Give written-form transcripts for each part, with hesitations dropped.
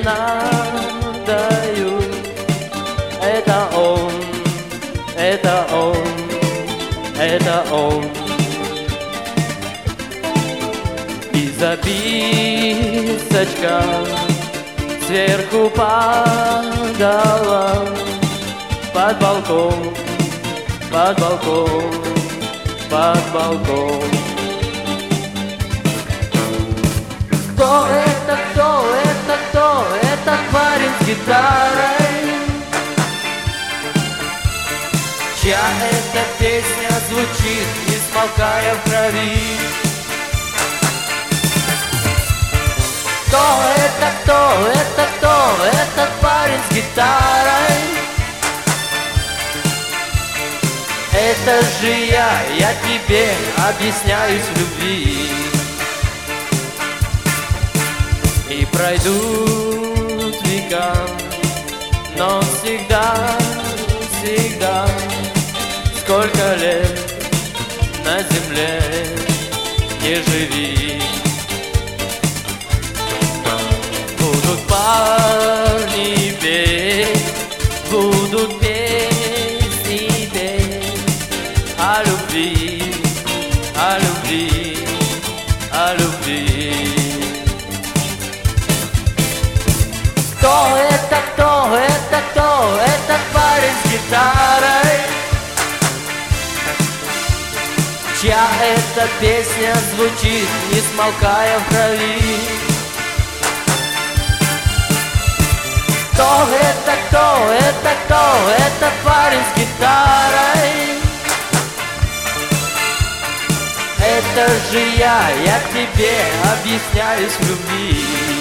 нам дают. Это он, это он, это он. И записочка сверху падала под балкон, под балкон, под балкон. Кто это, кто это, кто этот парень с гитарой? Чья эта песня звучит, не смолкая в крови? Кто это, кто это, кто этот парень с гитарой? Это же я тебе объясняюсь в любви. И пройдут века, но всегда, всегда, сколько лет на земле не живи. Будут парни петь, будут песни петь о любви, о любви, о любви. Кто это, кто это, кто этот парень с гитарой? Чья эта песня звучит, не смолкая в крови? Кто это, кто это, кто этот парень с гитарой? Это же я тебе объясняюсь в любви.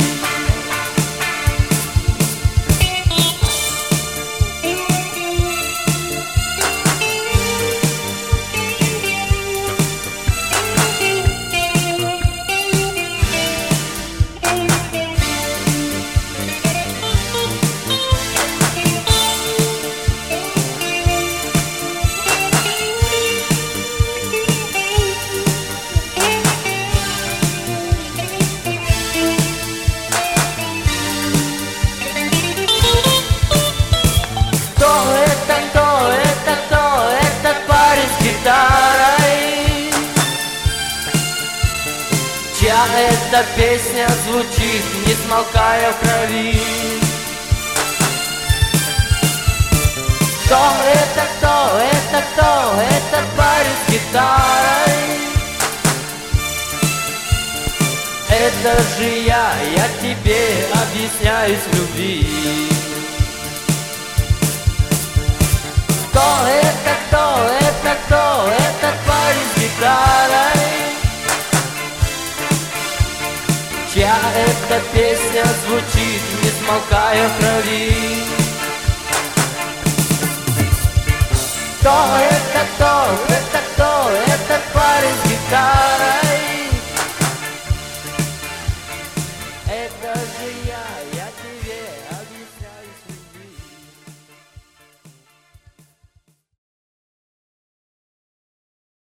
Чья эта песня звучит, не смолкая в крови? Кто это, кто это, кто этот парень с гитарой? Это же я тебе объясняюсь в любви. Кто это, кто это, кто этот парень с гитарой? Чья эта песня звучит, не смолкая в крови? Кто это, кто